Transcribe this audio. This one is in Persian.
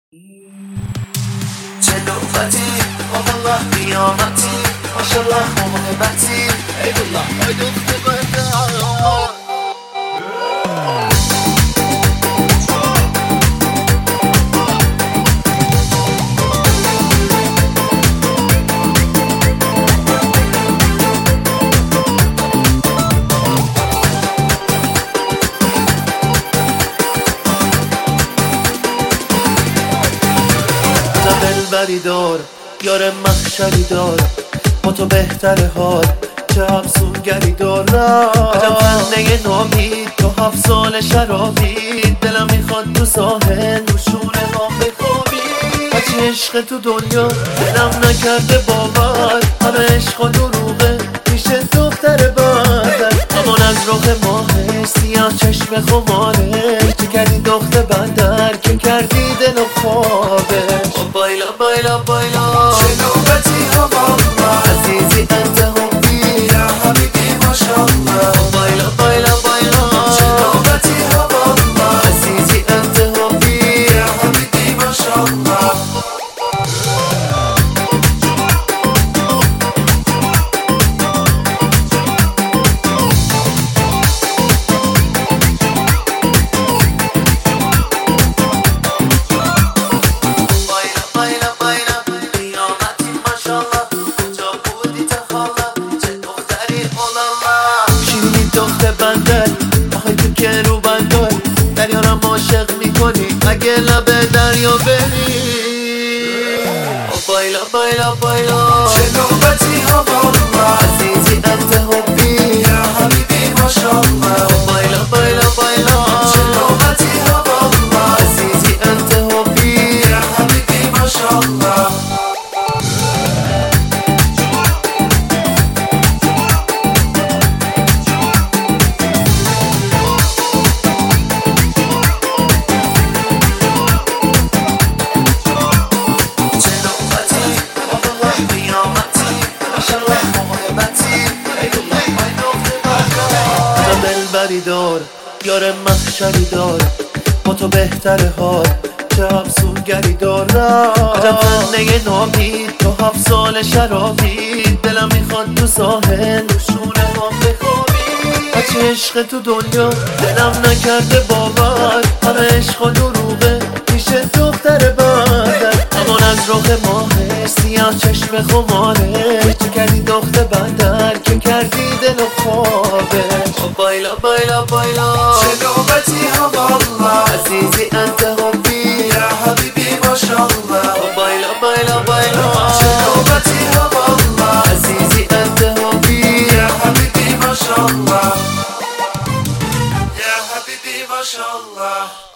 چه نوبتی والله قیامتی ماشالله موهبتی ای والله ای دختر بنده دلبری دار یار محشری دار با تو بهتر حال چه افسونگری دارم عجب خنده نامید تو 7 سال شرابی دلم میخواد تو ساحل رو شونه ها بخوابی هرچی عشق تو دنیا دلم نکرده باور همه عشق و دروغه میشه دختر بندر امان از رخ ماهش سیاه چشم خمارش چه کردی دختر بندر که کردی دل و خوابش بایلا بایلا بایلا چه نوبتی ها والله عزیزی انت حبی یا حبیبی ماشالله بایلا بایلا بایلا چه نوبتی ها والله عزیزی انت حبی یا حبیبی ماشالله دختر بندر آخه تو که رو بندر دریارم عاشق میکنی اگه لب دریا بری بایلا بایلا بایلا چه نوبتی ها والله عزیزی انت حبی یا حبیبی ماشالله بایلا بایلا بایلا چه نوبتی ها والله عزیزی انت حبی یا حبیبی ماشالله دلبری دار یار محشری دار با تو بهتر حال چه افسونگری دارم عجب خنده نامید تو 7 سال شرابی دلم میخواد تو ساحل رو شونه ها بخوابی هرچی عشق تو دنیا دلم نکرده باور همه عشق و دروغه میشه دختر بندر امان از رخ ماهش سیاه چشم خمارش چه کردی دختر بندر که کردی دل و خوابش بایلا بایلا بایلا چه نوبتی ها والله عزیزی انت حبی یا حبیبی ماشالله بایلا بایلا بایلا چه نوبتی ها والله عزیزی انت حبی یا حبیبی ماشالله یا حبیبی ماشالله